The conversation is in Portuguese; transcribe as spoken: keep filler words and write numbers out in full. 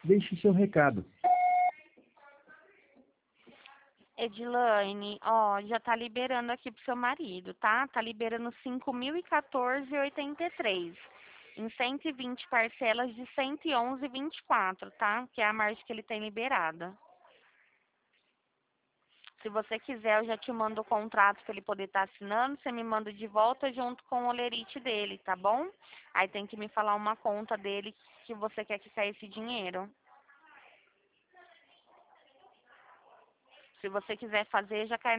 Deixe seu recado. Edilane, ó, já tá liberando aqui pro seu marido, tá? Tá liberando cinco mil e quatorze e oitenta e três. Em cento e vinte parcelas de cento e onze e vinte e quatro, tá? Que é a margem que ele tem liberada. Se você quiser, eu já te mando o contrato para ele poder estar assinando. Você me manda de volta junto com o olerite dele, tá bom? Aí tem que me falar uma conta dele que você quer que caia esse dinheiro. Se você quiser fazer, já cai